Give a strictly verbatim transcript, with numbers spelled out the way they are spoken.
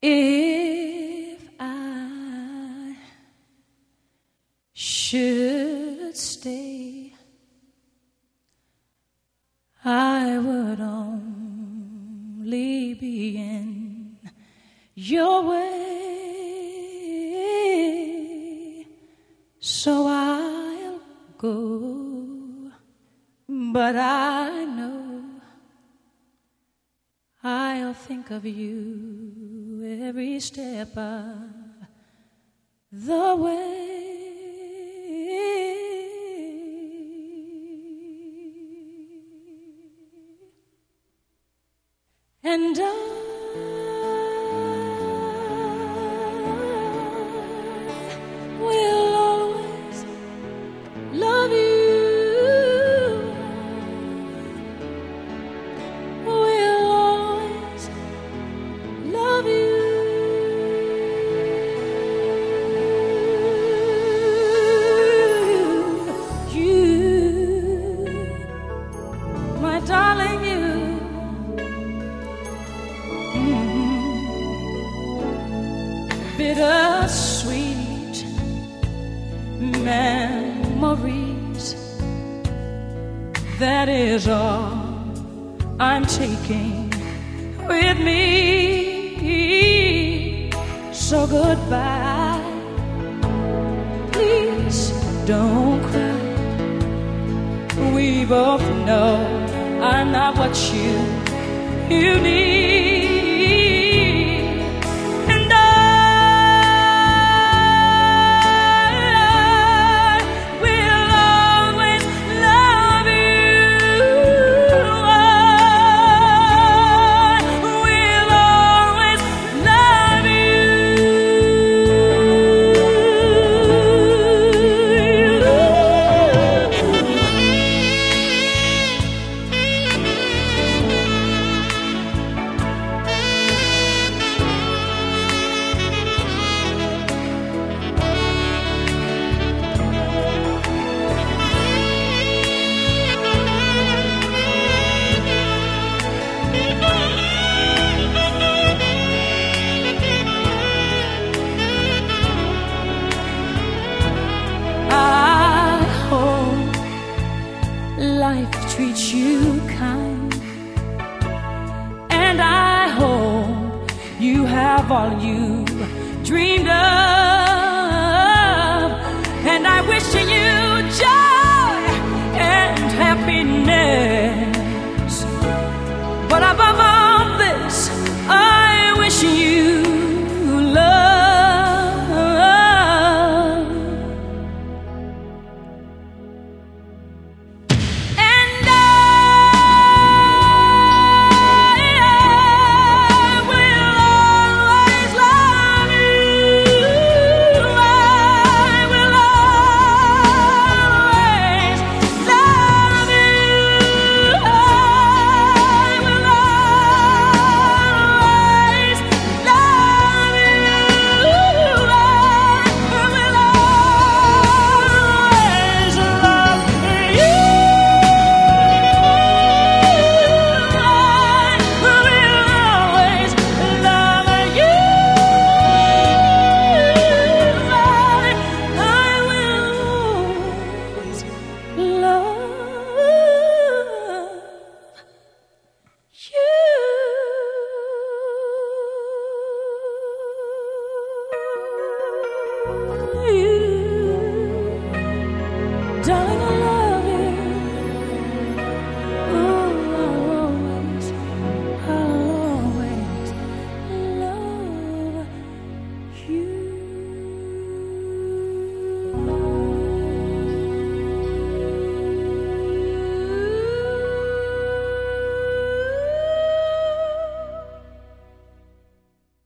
If I should stay, I would only be in your way, so I'll go, but I know I'll think of you every step of the way. And I will always love you, will always love you. You, my darling, you. Bittersweet memories, that is all I'm taking with me. So goodbye, please don't cry. We both know I'm not what you, you need. Life treats you kind, and I hope you have all you dreamed of, and I wish